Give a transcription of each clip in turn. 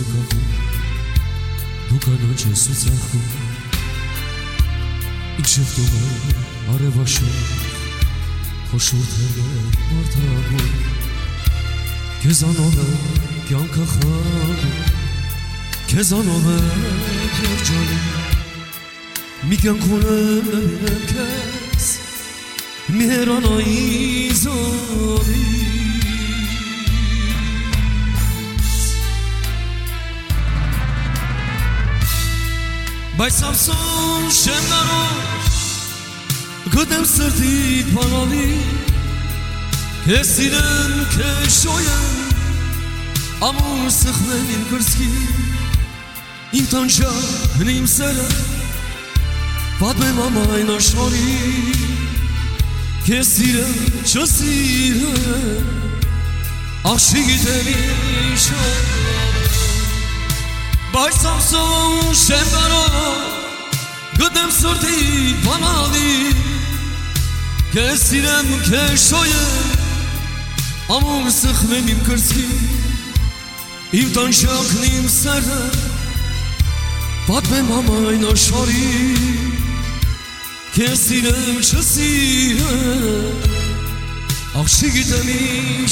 կապու դու կանանչես ու ծախում ինչ շվտում է արևաշող խոշորթել է մարդագում քեզանով է կյանքը խաղում քեզանով է երջանում մի կյանք ունեմ նվիրեմ քեզ մի հերանայի զորից բայց ամսում շեմ նարով գտեմ սրտիդ բանալի քեզ սիրեմ քեզ շոյեմ ամուր սխնեմ իմ կրծքի իմ տանջակն իմ սերը պատմեմ ամայն աշխարհի քեզ սիրեմ չսիրեմ ախ չգիտեմ ինչ բայց ամսում շեմ նարով գտեմ սրտիդ բանալի քեզ սիրեմ քեզ շոյեմ ամուր սխնեմ իմ կրծքի իմ տանջակն իմ սերը պատմեմ ամայն աշխարհի քեզ սիրեմ չսիրեմ ախ չգիտեմ ինչ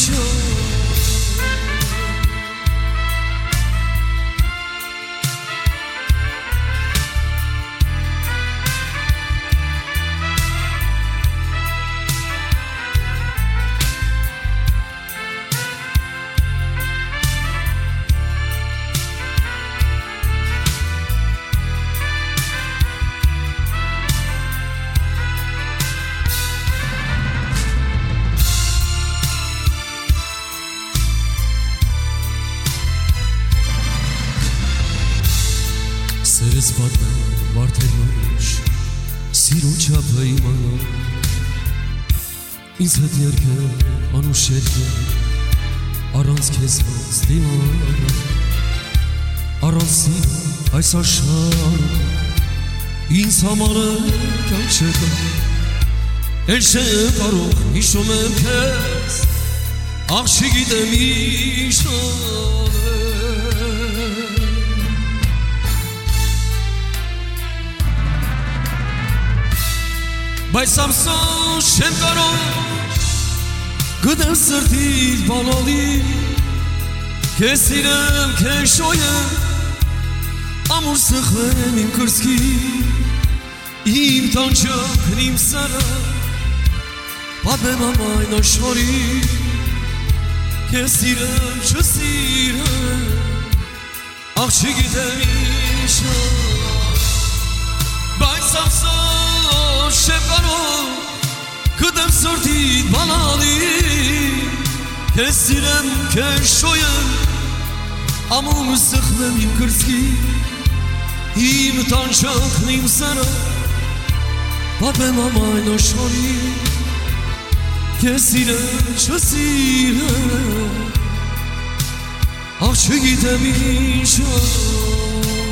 Սերս պատմեմ վարդերնոש սիրո չափը իմանալ ինձ հետ երկել անուշ երկել առանց քեզ ոնց դիմանալ առանց սիրո այս աշխարհում ինձ համար կյանք չկա էլ չեմ կարող հիշում եմ քեզ ախ չգիտեմ ինչ բայց ամսում չեմ կարող գտեմ սրտիդ բանալի քեզ սիրեմ քեզ շոյեմ ամուր սխնեմ իմ կրծքի իմ տանջակն իմ սերը պատմեմ ամայն աշխարհի քեզ սիրեմ չսիրեմ ախ չգիտեմ ինչ բայց ամսում չեմ կարող գտեմ սրտիդ բանալի քեզ սիրեմ քեզ շոյեմ ամուր սխնեմ իմ կրծքի իմ տանջակն իմ սերը պատմեմ ամայն աշխարհի քեզ սիրեմ չսիրեմ ախ չգիտեմ ինչ